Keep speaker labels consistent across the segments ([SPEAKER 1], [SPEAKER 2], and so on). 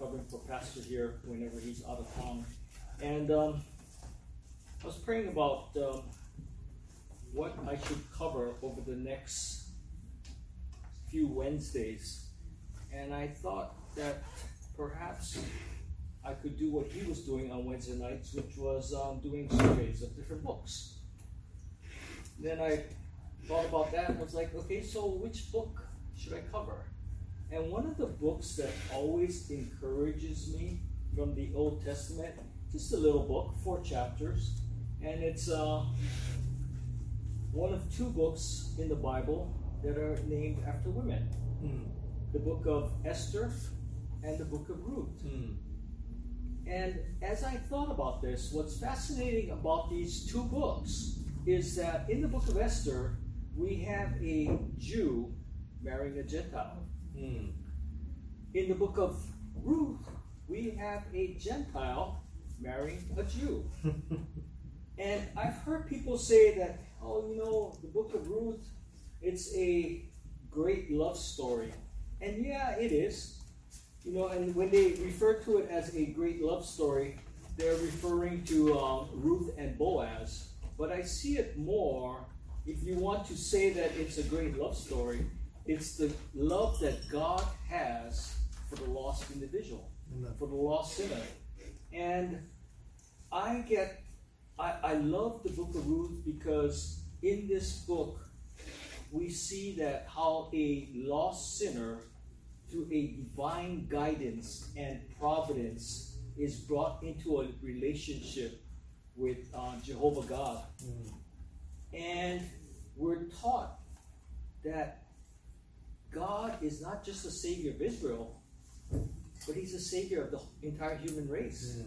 [SPEAKER 1] covering for Pastor here whenever he's out of town. And I was praying about what I should cover over the next few Wednesdays. And I thought that perhaps I could do what he was doing on Wednesday nights, which was doing surveys of different books. Then I thought about that and was like, okay, so which book should I cover? And one of the books that always encourages me from the Old Testament, just a little book, 4 chapters, and it's one of 2 books in the Bible that are named after women. The book of Esther and the book of Ruth. And as I thought about this, what's fascinating about these 2 books is that in the book of Esther, we have a Jew marrying a Gentile. In the book of Ruth, we have a Gentile marrying a Jew. And I've heard people say that, oh, you know, the book of Ruth, it's a great love story. And yeah, it is. You know, and when they refer to it as a great love story, they're referring to Ruth and Boaz. But I see it more, if you want to say that it's a great love story, it's the love that God has for the lost individual, for the lost sinner. And I love the book of Ruth because in this book, we see that how a lost sinner, through a divine guidance and providence, is brought into a relationship with Jehovah God. And we're taught that God is not just the Savior of Israel, but He's the Savior of the entire human race.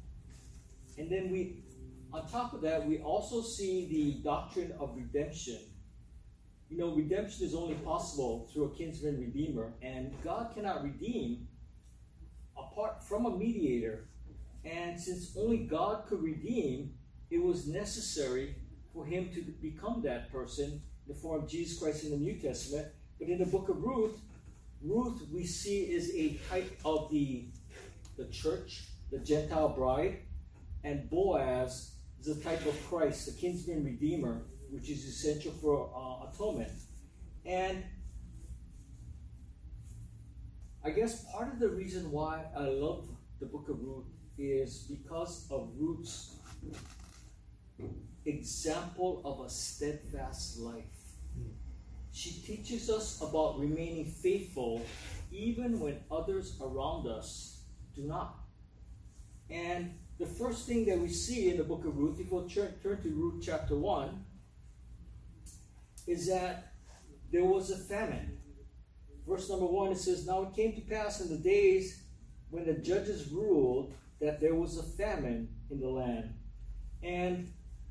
[SPEAKER 1] And then on top of that, we also see the doctrine of redemption. You know, redemption is only possible through a kinsman redeemer, and God cannot redeem apart from a mediator. And since only God could redeem, it was necessary for Him to become that person in the form of Jesus Christ in the New Testament. But in the book of Ruth we see is a type of the church, the Gentile bride, and Boaz is a type of Christ, the kinsman redeemer, which is essential for atonement. And I guess part of the reason why I love the book of Ruth is because of Ruth's example of a steadfast life. She teaches us about remaining faithful even when others around us do not. And the first thing that we see in the book of Ruth, if we'll turn to Ruth chapter 1, is that there was a famine. Verse number 1, it says, "Now it came to pass in the days when the judges ruled that there was a famine in the land." And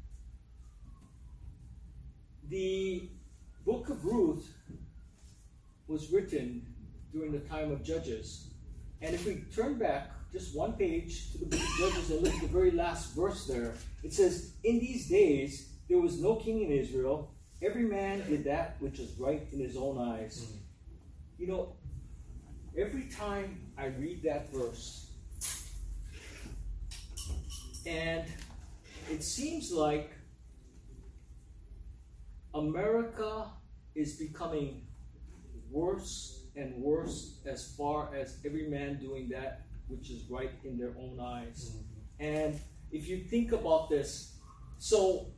[SPEAKER 1] the book of Ruth was written during the time of Judges. And if we turn back just one page to the book of Judges and look at the very last verse there, it says, "In these days there was no king in Israel. Every man did that which was right in his own eyes." You know, every time I read that verse, and it seems like America is becoming worse and worse as far as every man doing that which is right in their own eyes. And if you think about this, so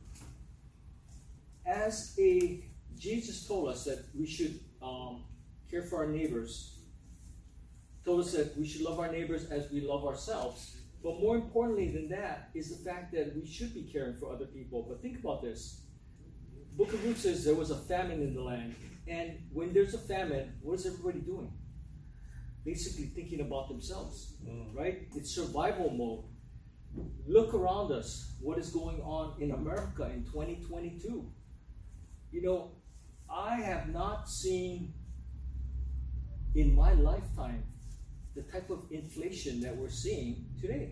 [SPEAKER 1] Jesus told us that we should care for our neighbors, told us that we should love our neighbors as we love ourselves. But more importantly than that is the fact that we should be caring for other people. But think about this. The book of Ruth says there was a famine in the land. And when there's a famine, what is everybody doing? Basically thinking about themselves, right? It's survival mode. Look around us. What is going on in America in 2022? You know, I have not seen in my lifetime the type of inflation that we're seeing today.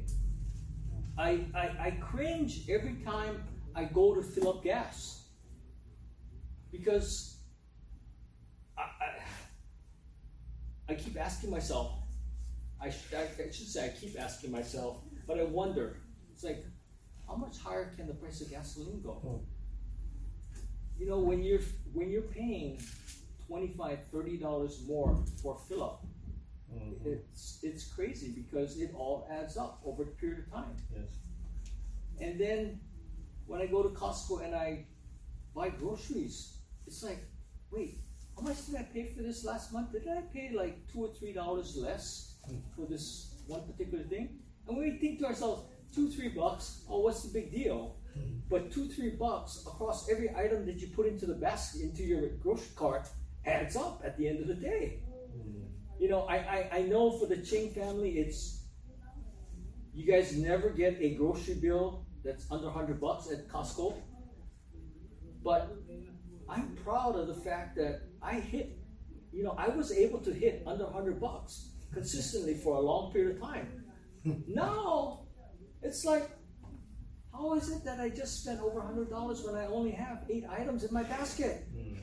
[SPEAKER 1] I cringe every time I go to fill up gas because I keep asking myself, I should say I keep asking myself, but I wonder, it's like, how much higher can the price of gasoline go? You know, when you're paying $25, $30 more for fill up, it's crazy because it all adds up over a period of time.
[SPEAKER 2] Yes.
[SPEAKER 1] And then when I go to Costco and I buy groceries, it's like, wait, how much did I pay for this last month? Did I pay like $2 or $3 less for this one particular thing? And we think to ourselves, $2, $3, oh, what's the big deal? But $2, $3 across every item that you put into the basket, into your grocery cart, adds up at the end of the day. You know, I know for the Ching family, you guys never get a grocery bill that's under $100 at Costco. But I'm proud of the fact that I was able to hit under $100 consistently for a long period of time. Now, it's like, how is it that I just spent over $100 when I only have 8 items in my basket?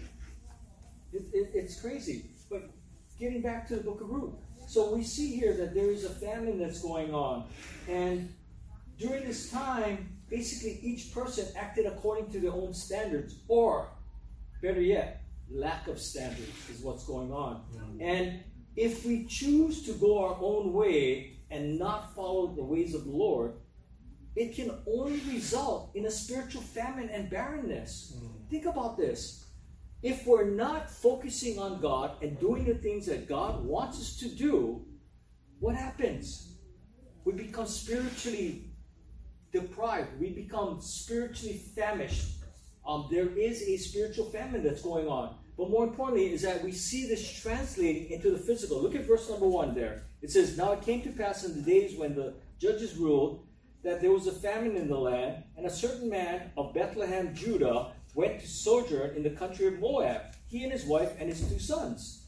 [SPEAKER 1] It's crazy. But getting back to the book of Ruth. So we see here that there is a famine that's going on. And during this time, basically each person acted according to their own standards, or better yet, lack of standards is what's going on. And if we choose to go our own way and not follow the ways of the Lord, it can only result in a spiritual famine and barrenness. Think about this. If we're not focusing on God and doing the things that God wants us to do, what happens? We become spiritually deprived. We become spiritually famished. There is a spiritual famine that's going on. But more importantly is that we see this translating into the physical. Look at verse number 1 there. It says, "Now it came to pass in the days when the judges ruled that there was a famine in the land, and a certain man of Bethlehem, Judah, went to sojourn in the country of Moab, he and his wife and his 2 sons."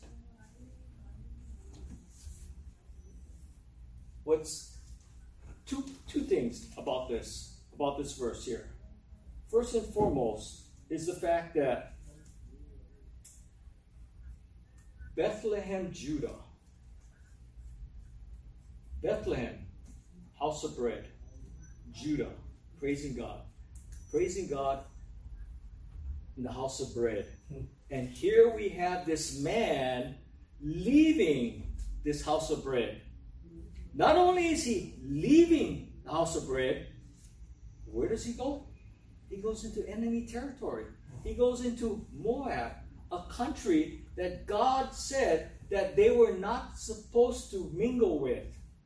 [SPEAKER 1] What's two things about this verse here. First and foremost is the fact that Bethlehem, Judah. Bethlehem, house of bread. Judah, praising God. Praising God in the house of bread. And here we have this man leaving this house of bread. Not only is he leaving the house of bread, where does he go? He goes into enemy territory. He goes into Moab, a country that God said that they were not supposed to mingle with.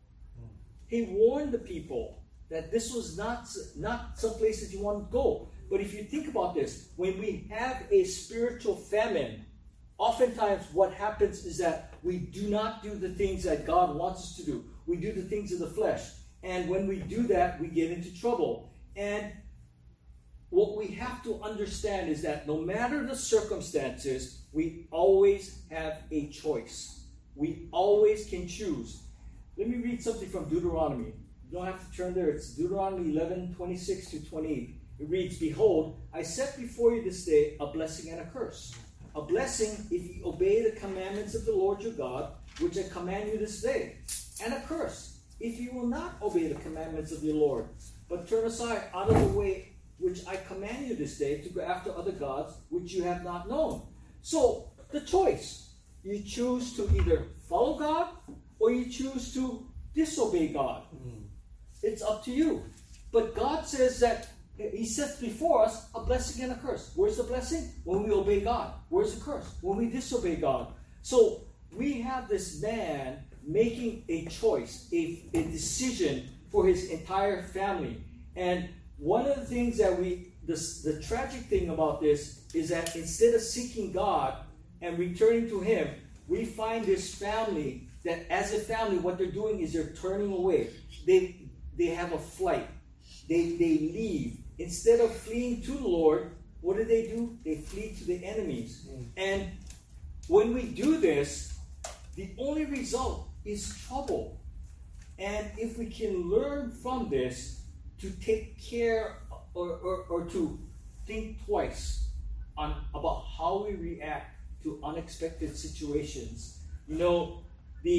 [SPEAKER 1] He warned the people that this was not some place that you want to go. But if you think about this, when we have a spiritual famine, oftentimes what happens is that we do not do the things that God wants us to do. We do the things of the flesh. And when we do that, we get into trouble. And what we have to understand is that no matter the circumstances, we always have a choice. We always can choose. Let me read something from Deuteronomy. You don't have to turn there. It's Deuteronomy 11:26-28. It reads, "Behold, I set before you this day a blessing and a curse. A blessing if you obey the commandments of the Lord your God, which I command you this day. And a curse if you will not obey the commandments of your Lord, but turn aside out of the way which I command you this day to go after other gods which you have not known." So, the choice. You choose to either follow God or you choose to disobey God. It's up to you. But God says that He sets before us a blessing and a curse. Where's the blessing? When we obey God. Where's the curse? When we disobey God. So, we have this man making a choice, a decision for his entire family. And one of the things that the tragic thing about this is that instead of seeking God and returning to Him, we find this family that as a family, what they're doing is they're turning away. They have a flight. They leave. Instead of fleeing to the Lord, what do? They flee to the enemies. And when we do this, the only result is trouble. And if we can learn from this to take care or to think twice about how we react to unexpected situations. You know, the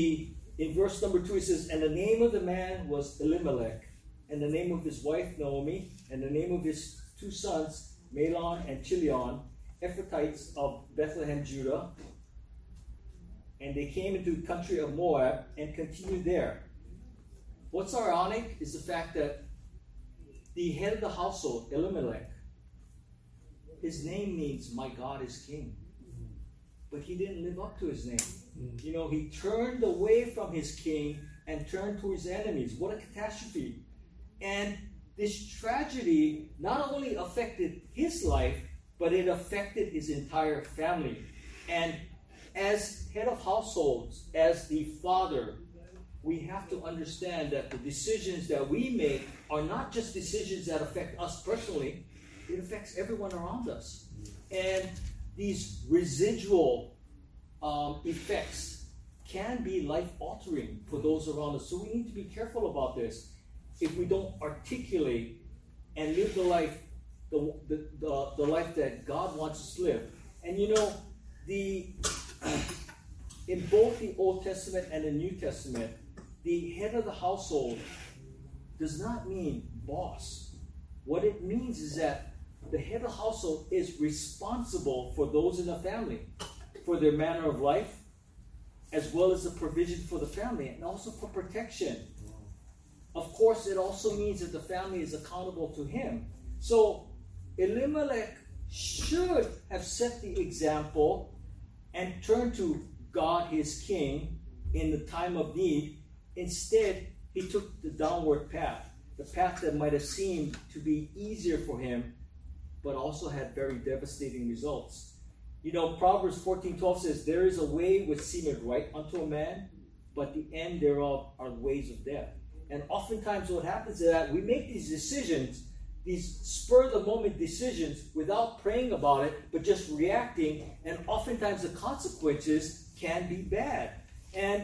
[SPEAKER 1] in verse number 2, it says, and the name of the man was Elimelech, and the name of his wife Naomi, and the name of his 2 sons, Mahlon and Chilion, Ephrathites of Bethlehem, Judah. And they came into the country of Moab and continued there. What's ironic is the fact that the head of the household, Elimelech, his name means my God is king. But he didn't live up to his name. You know, he turned away from his king and turned to his enemies. What a catastrophe. And this tragedy not only affected his life, but it affected his entire family. And as head of households, as the father, we have to understand that the decisions that we make are not just decisions that affect us personally, it affects everyone around us. And these residual effects can be life-altering for those around us. So we need to be careful about this. If we don't articulate and live the life, the life that God wants us to live. And you know, in both the Old Testament and the New Testament, the head of the household does not mean boss. What it means is that the head of the household is responsible for those in the family, for their manner of life, as well as the provision for the family, and also for protection. Of course, it also means that the family is accountable to him. So Elimelech should have set the example and turned to God, his king, in the time of need. Instead, he took the downward path, the path that might have seemed to be easier for him, but also had very devastating results. You know, Proverbs 14:12 says, there is a way which seemeth right unto a man, but the end thereof are ways of death. And oftentimes what happens is that we make these decisions, these spur-of-the-moment decisions, without praying about it, but just reacting, and oftentimes the consequences can be bad. And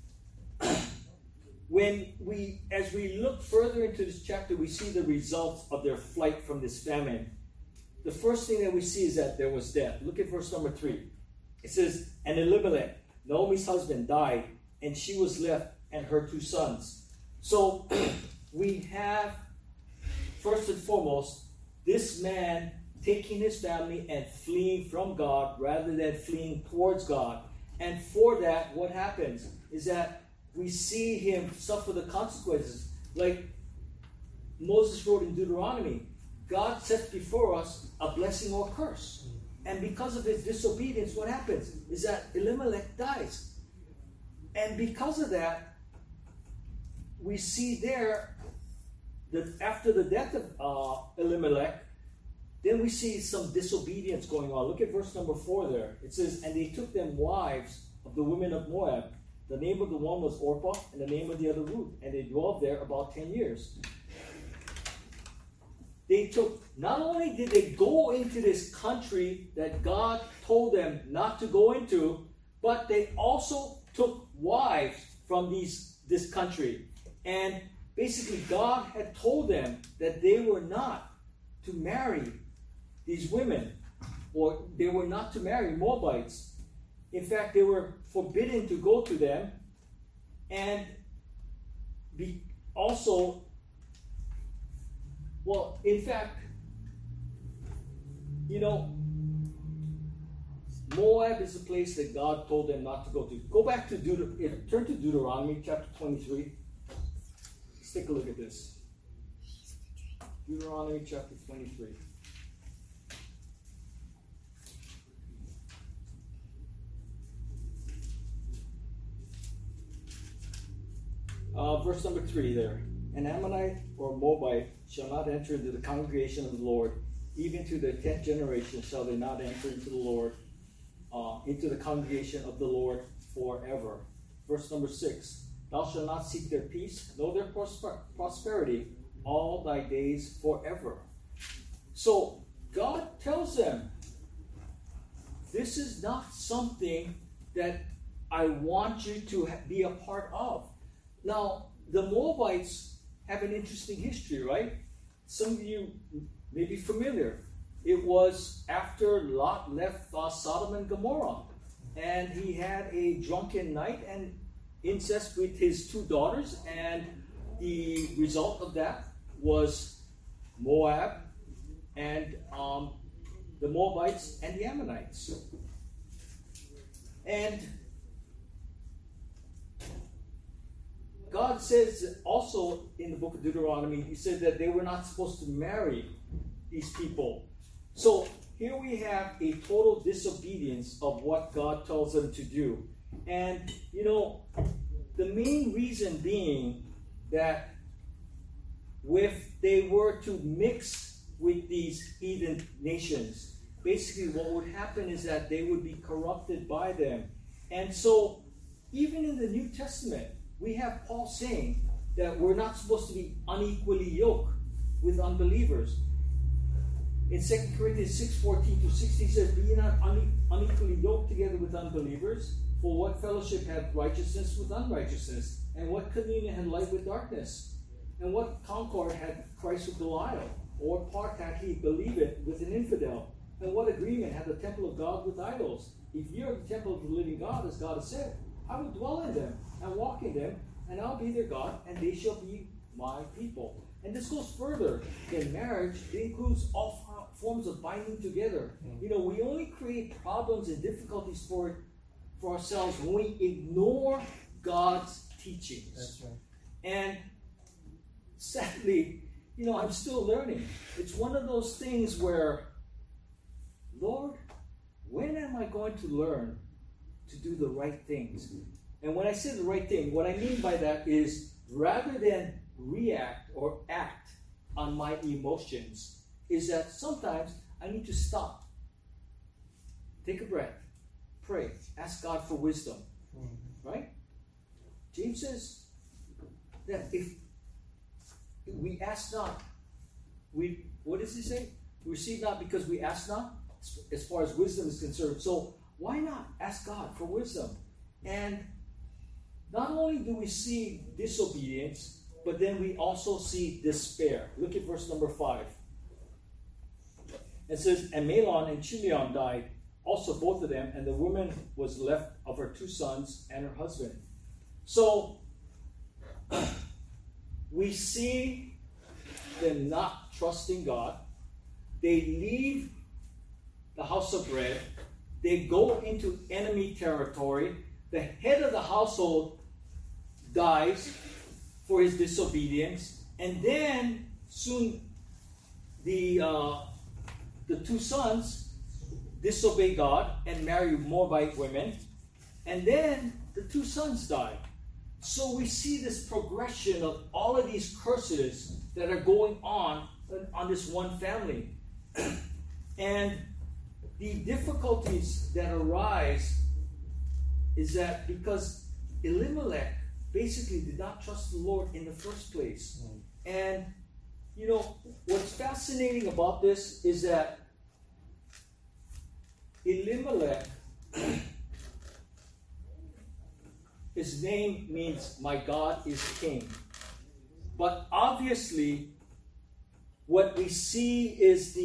[SPEAKER 1] as we look further into this chapter, we see the results of their flight from this famine. The first thing that we see is that there was death. Look at verse number 3. It says, and Elimelech, Naomi's husband, died, and she was left and her 2 sons. So we have, first and foremost, this man taking his family and fleeing from God rather than fleeing towards God. And for that, what happens is that we see him suffer the consequences. Like Moses wrote in Deuteronomy, God sets before us a blessing or a curse. And because of his disobedience, what happens is that Elimelech dies. And because of that, we see there that after the death of Elimelech, then we see some disobedience going on. Look at verse number 4 there. It says, and they took them wives of the women of Moab. The name of the one was Orpah, and the name of the other Ruth. And they dwelled there about 10 years. Not only did they go into this country that God told them not to go into, but they also took wives from this country. And basically God had told them that they were not to marry these women, or they were not to marry Moabites. In fact, they were forbidden to go to them, and in fact, you know, Moab is a place that God told them not to go to. Go back to turn to Deuteronomy chapter 23. Let's take a look at this. Deuteronomy chapter 23. Verse number 3 there. An Ammonite or Moabite shall not enter into the congregation of the Lord, even to the 10th generation shall they not enter into the Lord, into the congregation of the Lord forever. Verse number 6. Thou shalt not seek their peace, nor their prosperity, all thy days forever. So God tells them, this is not something that I want you to be a part of. Now, the Moabites have an interesting history, right? Some of you may be familiar. It was after Lot left Sodom and Gomorrah, and he had a drunken night, and incest with his 2 daughters, and the result of that was Moab and the Moabites and the Ammonites. And God says also in the book of Deuteronomy, he said that they were not supposed to marry these people. So here we have a total disobedience of what God tells them to do. And, you know, the main reason being that if they were to mix with these heathen nations, basically what would happen is that they would be corrupted by them. And so, even in the New Testament, we have Paul saying that we're not supposed to be unequally yoked with unbelievers. In 2 Corinthians 6:14-16, he says, "Be ye not unequally yoked together with unbelievers, for what fellowship hath righteousness with unrighteousness? And what communion had light with darkness? And what concord had Christ with Belial? Or what part had he believeth with an infidel? And what agreement had the temple of God with idols? If ye are the temple of the living God, as God has said, I will dwell in them and walk in them, and I'll be their God, and they shall be my people." And this goes further. In marriage, it includes all forms of binding together. You know, we only create problems and difficulties for ourselves when we ignore God's teachings.
[SPEAKER 2] That's right.
[SPEAKER 1] And sadly, you know, I'm still learning. It's one of those things where, Lord, when am I going to learn to do the right things? And when I say the right thing, what I mean by that is rather than react or act on my emotions, is that sometimes I need to stop, take a breath, pray, ask God for wisdom. Right? James says that if we ask not, what does he say? We receive not because we ask not, as far as wisdom is concerned. So why not ask God for wisdom? And not only do we see disobedience, but then we also see despair. Look at verse number 5. It says, "And Mahlon and Chilion died, also both of them, and the woman was left of her 2 sons and her husband." So we see them not trusting God. They leave the house of bread. They go into enemy territory. The head of the household dies for his disobedience. And then soon the 2 sons disobey God and marry Moabite women. And then the 2 sons die. So we see this progression of all of these curses that are going on this one family. And the difficulties that arise is that because Elimelech basically did not trust the Lord in the first place. And, you know, what's fascinating about this is that Elimelech, his name means "my God is king." But obviously, what we see is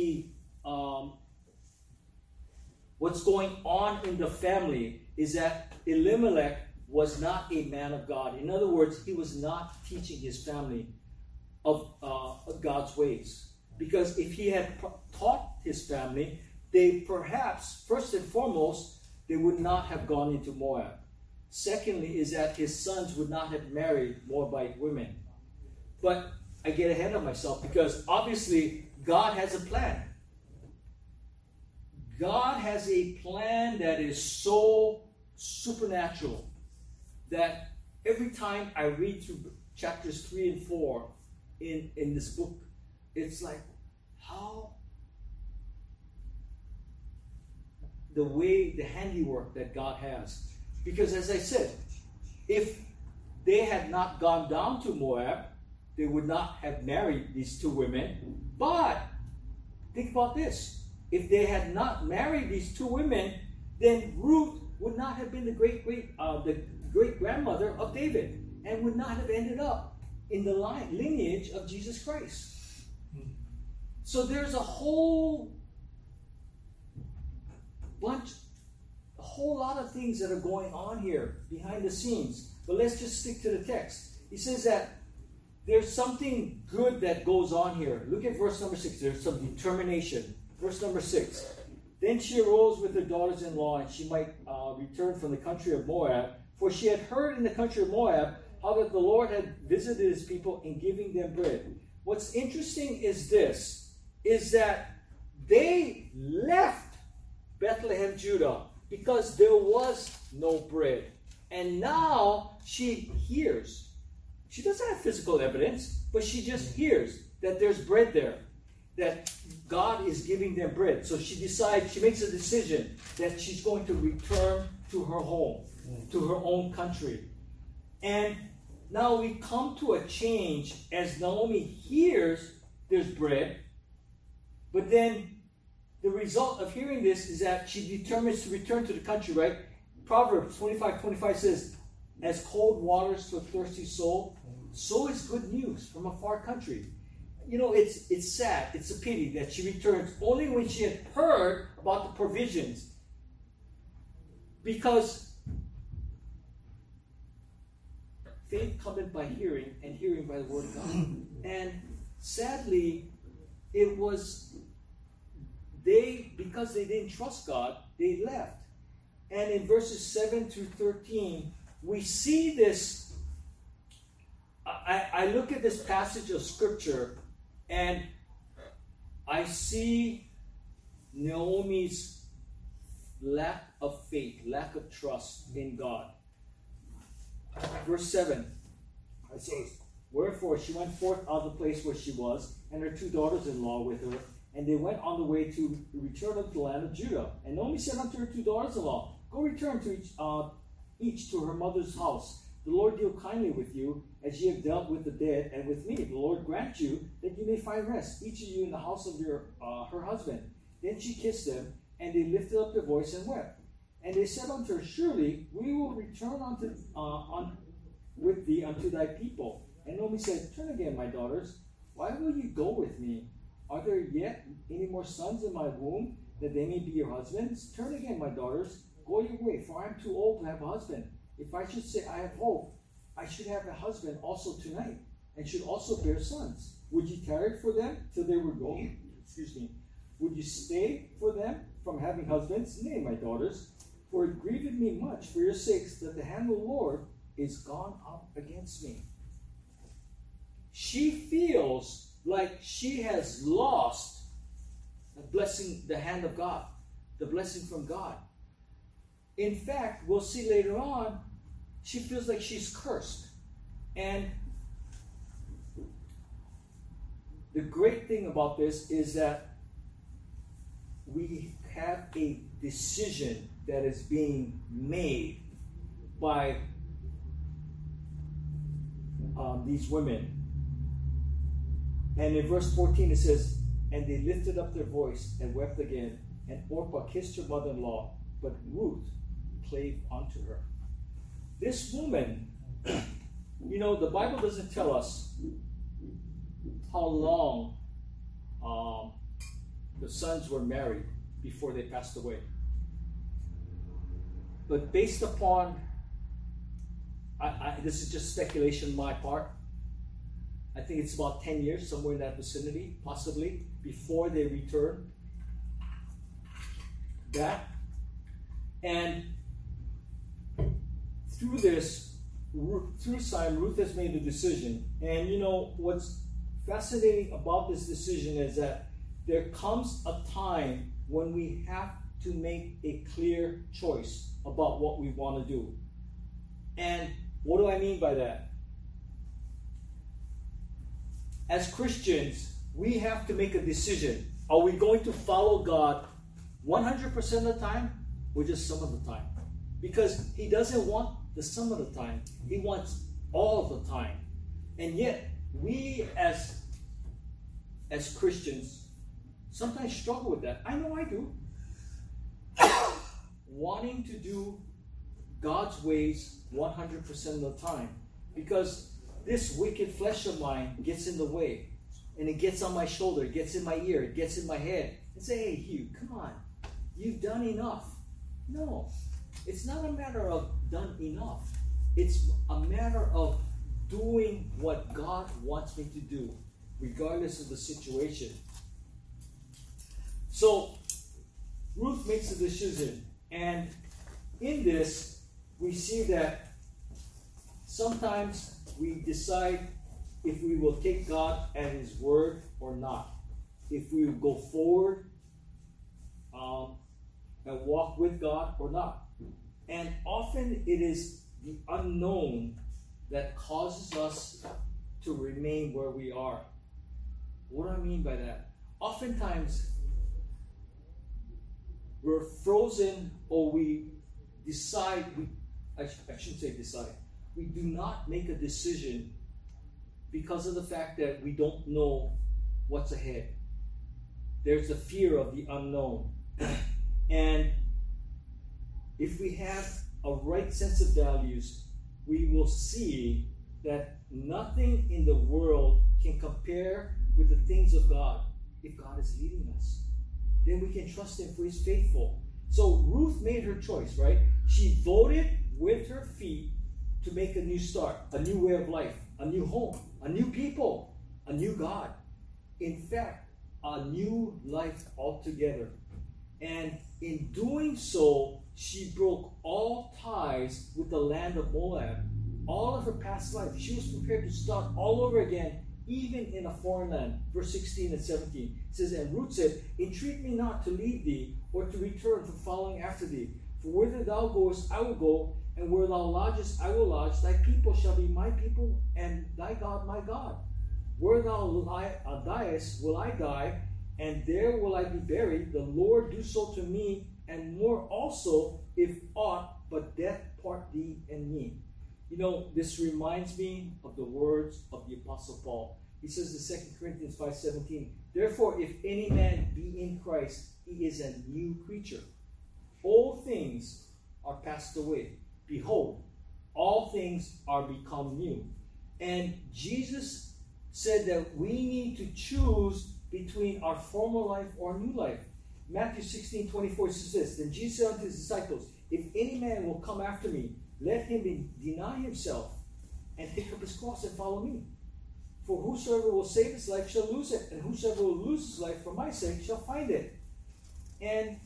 [SPEAKER 1] what's going on in the family is that Elimelech was not a man of God. In other words, he was not teaching his family of God's ways. Because if he had taught his family, they perhaps, first and foremost, they would not have gone into Moab. Secondly, is that his sons would not have married Moabite women. But I get ahead of myself because obviously God has a plan. God has a plan that is so supernatural that every time I read through chapters 3 and 4 in this book, it's like how the handiwork that God has. Because as I said, if they had not gone down to Moab, they would not have married these 2 women. But think about this. If they had not married these 2 women, then Ruth would not have been the great grandmother of David, and would not have ended up in the lineage of Jesus Christ. So there's a whole lot of things that are going on here behind the scenes. But let's just stick to the text. He says that there's something good that goes on here. Look at verse number 6. There's some determination. Verse number 6. Then she arose with her daughters-in-law, and she might return from the country of Moab. For she had heard in the country of Moab how that the Lord had visited his people in giving them bread. What's interesting is this, is that they left Bethlehem, Judah, because there was no bread. And now she hears. She doesn't have physical evidence, but she just hears that there's bread there, that God is giving them bread. So she decides, she makes a decision that she's going to return to her home, to her own country. And now we come to a change as Naomi hears there's bread, but then the result of hearing this is that she determines to return to the country, right? Proverbs 25:25 says, as cold waters to a thirsty soul, so is good news from a far country. You know, it's sad, it's a pity that she returns only when she had heard about the provisions. Because faith cometh by hearing, and hearing by the word of God. And sadly, it was because they didn't trust God, they left. And in verses 7 through 13, we see this. I look at this passage of Scripture, and I see Naomi's lack of faith, lack of trust in God. Verse 7, it says, wherefore she went forth out of the place where she was, and her two daughters-in-law with her, and they went on the way to return unto the land of Judah. And Naomi said unto her two daughters-in-law, go return to each to her mother's house. The Lord deal kindly with you, as ye have dealt with the dead and with me. The Lord grant you that you may find rest, each of you in the house of her husband. Then she kissed them, and they lifted up their voice and wept. And they said unto her, surely we will return with thee unto thy people. And Naomi said, turn again, my daughters. Why will you go with me? Are there yet any more sons in my womb, that they may be your husbands? Turn again, my daughters. Go your way, for I am too old to have a husband. If I should say I have hope, I should have a husband also tonight, and should also bear sons. Would ye tarry for them till they were grown? Would you stay for them from having husbands? Nay, my daughters, for it grieved me much for your sakes that the hand of the Lord is gone up against me. She feels like she has lost the blessing, the hand of God, the blessing from God. In fact, we'll see later on, she feels like she's cursed. And the great thing about this is that we have a decision that is being made by these women. And in verse 14 it says, and they lifted up their voice and wept again, and Orpah kissed her mother-in-law, but Ruth clave unto her. This woman, you know, the Bible doesn't tell us how long the sons were married before they passed away. But based upon, this is just speculation on my part, I think it's about 10 years, somewhere in that vicinity, possibly, before they returned back. And through this, through time, Ruth has made a decision. And you know, what's fascinating about this decision is that there comes a time when we have to make a clear choice about what we want to do. And what do I mean by that? As Christians, we have to make a decision. Are we going to follow God 100% of the time, or just some of the time? Because He doesn't want the some of the time. He wants all of the time. And yet, we as Christians sometimes struggle with that. I know I do. Wanting to do God's ways 100% of the time. Because this wicked flesh of mine gets in the way. And it gets on my shoulder, it gets in my ear, it gets in my head. And say, hey, Hugh, come on. You've done enough. No. It's not a matter of done enough. It's a matter of doing what God wants me to do, regardless of the situation. So, Ruth makes a decision, and in this, we see that sometimes we decide if we will take God at His word or not. If we will go forward and walk with God or not. And often it is the unknown that causes us to remain where we are. What do I mean by that? Oftentimes, we're frozen, or we decide, I shouldn't say decide, we do not make a decision because of the fact that we don't know what's ahead. There's a fear of the unknown. And if we have a right sense of values, we will see that nothing in the world can compare with the things of God if God is leading us. Then we can trust Him, for He's faithful. So Ruth made her choice, right? She voted with her feet to make a new start, a new way of life, a new home, a new people, a new God. In fact, a new life altogether. And in doing so, she broke all ties with the land of Moab. All of her past life, she was prepared to start all over again, even in a foreign land. Verse 16 and 17 says, and Ruth said, entreat me not to leave thee, or to return from following after thee. For whither thou goest, I will go, and where thou lodgest, I will lodge. Thy people shall be my people, and thy God my God. Where thou diest, will I die, and there will I be buried. The Lord do so to me, and more also, if aught but death part thee and me. You know, this reminds me of the words of the Apostle Paul. He says in 2 Corinthians 5:17, therefore, if any man be in Christ, he is a new creature. Old things are passed away. Behold, all things are become new. And Jesus said that we need to choose between our former life or new life. Matthew 16:24 says this, then Jesus said unto his disciples, if any man will come after me, let him deny himself and take up his cross and follow me. For whosoever will save his life shall lose it, and whosoever will lose his life for my sake shall find it. And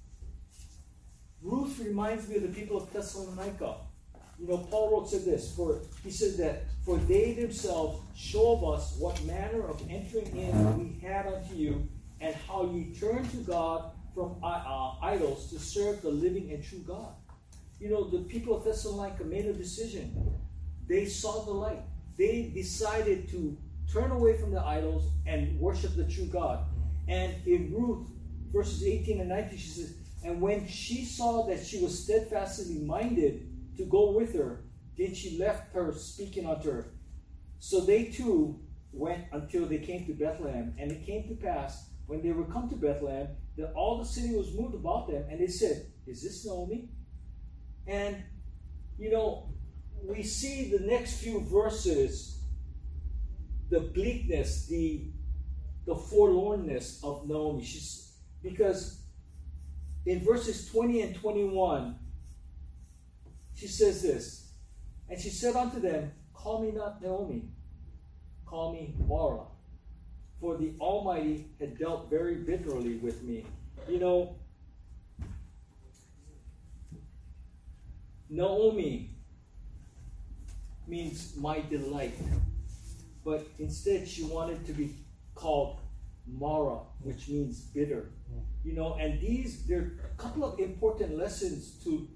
[SPEAKER 1] Ruth reminds me of the people of Thessalonica. You know, Paul said this, he said that, for they themselves show of us what manner of entering in we had unto you, and how ye turned to God from idols to serve the living and true God. You know, the people of Thessalonica made a decision. They saw the light. They decided to turn away from the idols and worship the true God. And in Ruth, verses 18 and 19, she says, and when she saw that she was steadfastly minded to go with her, then she left her, speaking unto her. So they too went until they came to Bethlehem. And it came to pass, when they were come to Bethlehem, that all the city was moved about them, and they said, is this Naomi? And, you know, we see the next few verses, the bleakness, the forlornness of Naomi. Because in verses 20 and 21, she says this, and she said unto them, call me not Naomi, call me Mara, for the Almighty had dealt very bitterly with me. You know, Naomi means my delight, but instead she wanted to be called Mara, which means bitter. You know, and there are a couple of important lessons to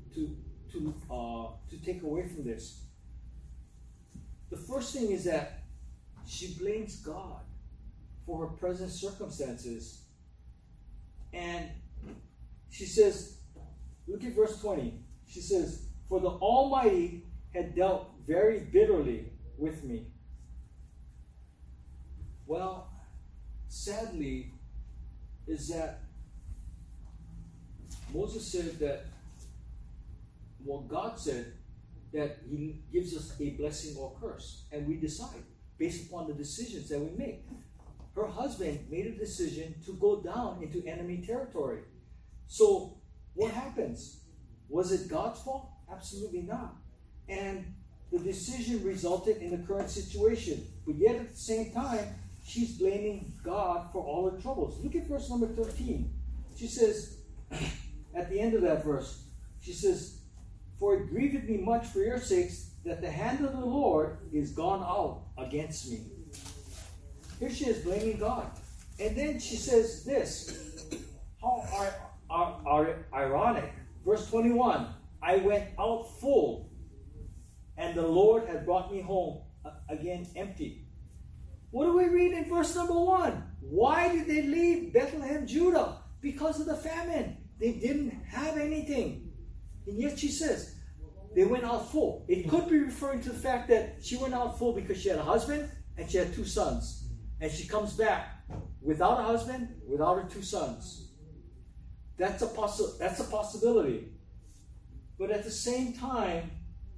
[SPEAKER 1] take away from this. The first thing is that she blames God for her present circumstances, and she says, look at verse 20. She says, for the Almighty had dealt very bitterly with me. Well, sadly, is that Moses said that, well, God said that He gives us a blessing or curse, and we decide based upon the decisions that we make. Her husband made a decision to go down into enemy territory. So, what happens? Was it God's fault? Absolutely not. and the decision resulted in the current situation. But yet at the same time, she's blaming God for all her troubles. Look at verse number 13. She says, at the end of that verse, she says, "For it grieved me much for your sakes that the hand of the Lord is gone out against me." Here she is blaming God. And then she says this. How ironic. Verse 21. "I went out full, and the Lord had brought me home again empty." What do we read in verse number 1? Why did they leave Bethlehem, Judah? Because of the famine. They didn't have anything. And yet she says, they went out full. It could be referring to the fact that she went out full because she had a husband and she had 2 sons. And she comes back without a husband, without her 2 sons. That's a possibility. But at the same time,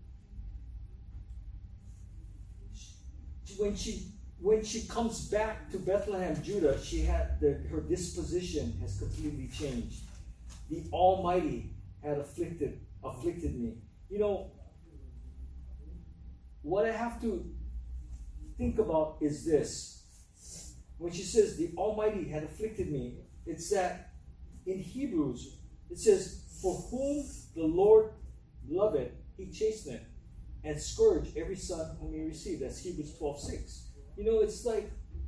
[SPEAKER 1] when she comes back to Bethlehem, Judah, her disposition has completely changed. The Almighty had afflicted me. You know, what I have to think about is this. When she says the Almighty had afflicted me, it's that in Hebrews, it says, "For whom the Lord loveth, he chasteneth, and scourge every son whom he received." That's Hebrews 12:6. You know, it's like,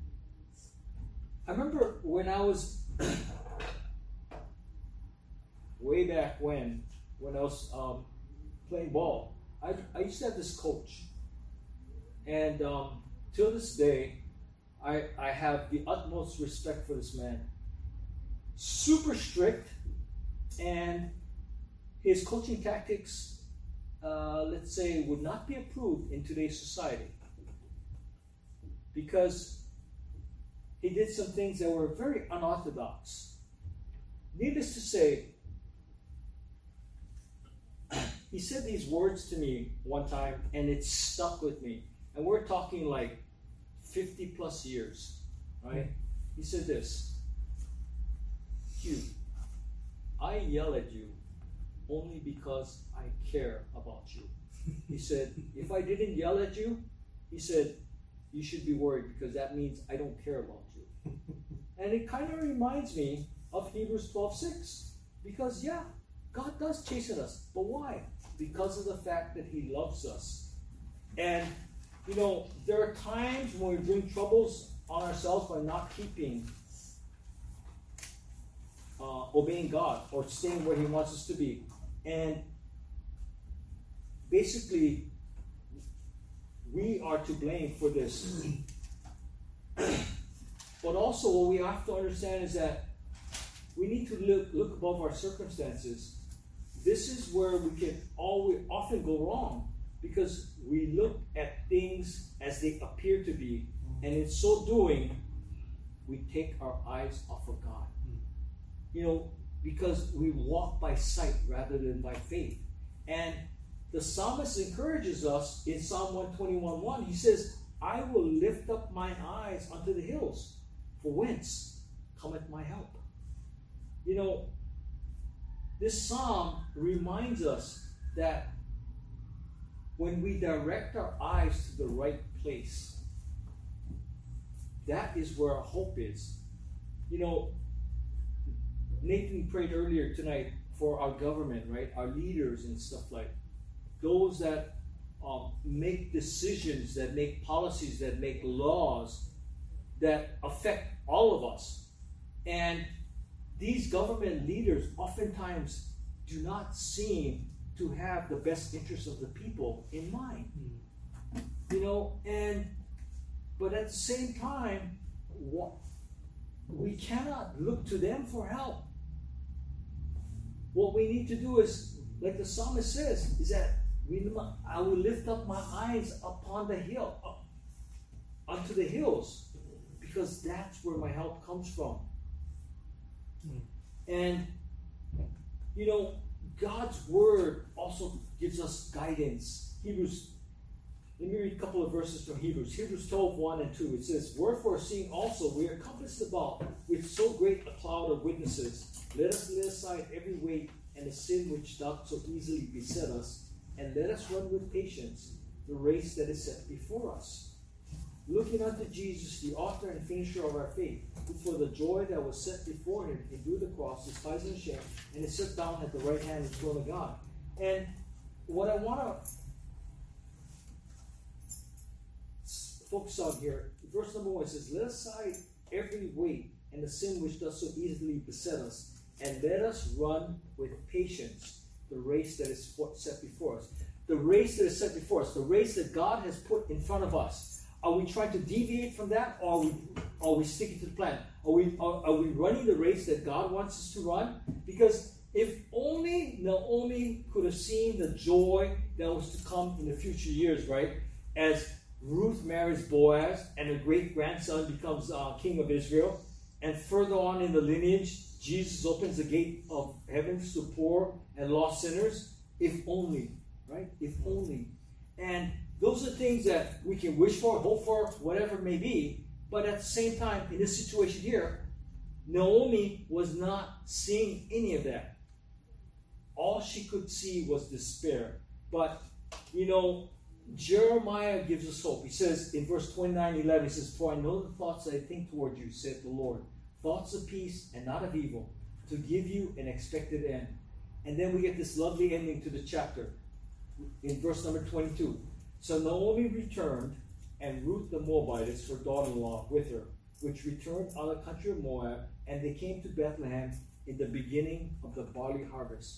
[SPEAKER 1] I remember when I was, way back when I was playing ball, I used to have this coach. And till this day, I have the utmost respect for this man. Super strict, and his coaching tactics, let's say, would not be approved in today's society. Because he did some things that were very unorthodox. Needless to say, he said these words to me one time, and it stuck with me. And we're talking like 50 plus years, right? He said this: "Hugh, I yell at you only because I care about you." He said, "If I didn't yell at you," he said, "you should be worried, because that means I don't care about you." And it kind of reminds me of Hebrews 12:6. Because, yeah, God does chasten us. But why? Because of the fact that he loves us. And, you know, there are times when we bring troubles on ourselves by not obeying God, or staying where he wants us to be. And basically, we are to blame for this. But also, what we have to understand is that we need to look above our circumstances. This is where we can often go wrong, because we look at things as they appear to be, and in so doing, we take our eyes off of God. You know, because we walk by sight rather than by faith. And the psalmist encourages us in Psalm 121:1. He says, "I will lift up mine eyes unto the hills, for whence cometh my help." You know, this psalm reminds us that when we direct our eyes to the right place, that is where our hope is. You know, Nathan prayed earlier tonight for our government, right? Our leaders and stuff like those that make decisions, that make policies, that make laws that affect all of us. And these government leaders oftentimes do not seem to have the best interests of the people in mind. You know, but at the same time, we cannot look to them for help. What we need to do is, like the psalmist says, is that I will lift up my eyes upon the hill, unto the hills, because that's where my help comes from. And, you know, God's word also gives us guidance. Let me read a couple of verses from Hebrews. Hebrews 12:1 and 2. It says, "Wherefore, seeing also we are compassed about with so great a cloud of witnesses, let us lay aside every weight and the sin which doth so easily beset us, and let us run with patience the race that is set before us. Looking unto Jesus, the author and finisher of our faith, who for the joy that was set before him endured the cross, despising the shame, and is set down at the right hand of the throne of God. And what I want to focus on here, verse number 1 says, let us aside every weight and the sin which does so easily beset us, and let us run with patience the race that is set before us. The race that is set before us, the race that God has put in front of us. Are we trying to deviate from that, or are we sticking to the plan? Are we running the race that God wants us to run? Because if only Naomi could have seen the joy that was to come in the future years, right? As Ruth marries Boaz, and her great-grandson becomes king of Israel. And further on in the lineage, Jesus opens the gate of heavens to poor and lost sinners. If only, right? If only. And those are things that we can wish for, hope for, whatever it may be. But at the same time, in this situation here, Naomi was not seeing any of that. All she could see was despair. But, Jeremiah gives us hope. He says in verse 29:11, he says, for I know the thoughts that I think toward you, saith the Lord, thoughts of peace and not of evil, to give you an expected end. And then we get this lovely ending to the chapter in verse number 22. So Naomi returned, and Ruth the Moabitess, her daughter-in-law, with her, which returned out of the country of Moab, and they came to Bethlehem in the beginning of the barley harvest.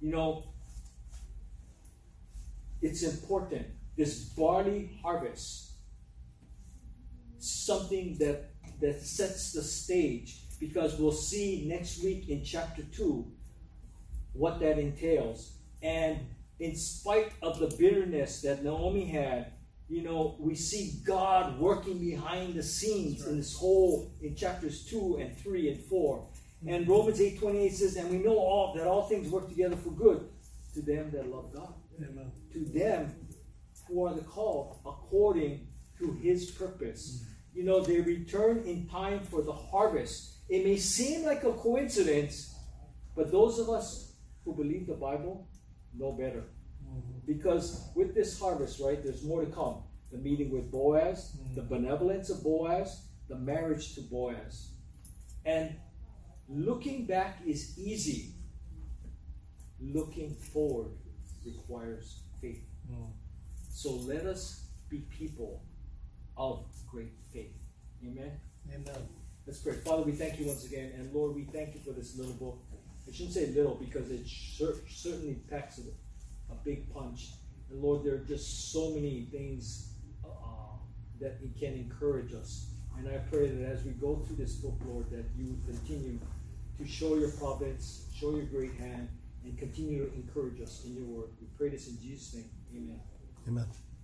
[SPEAKER 1] It's important. This barley harvest, something that sets the stage, because we'll see next week in chapter 2 what that entails. And in spite of the bitterness that Naomi had, we see God working behind the scenes in this whole, in chapters 2 and 3 and 4. And Romans 8:28 says, and we know that all things work together for good to them that love God. Amen. To them who are the called according to his purpose. They return in time for the harvest. It may seem like a coincidence, but those of us who believe the Bible know better. Because with this harvest, right, there's more to come. The meeting with Boaz, the benevolence of Boaz, the marriage to Boaz. And looking back is easy. Looking forward requires faith. So let us be people of great faith. Amen? Amen. Let's pray. Father, we thank you once again. And Lord, we thank you for this little book. I shouldn't say little, because it certainly packs a big punch. And Lord, there are just so many things that it can encourage us. And I pray that as we go through this book, Lord, that you would continue to show your providence, show your great hand, and continue to encourage us in your word. We pray this in Jesus' name. Amen.
[SPEAKER 2] Amen.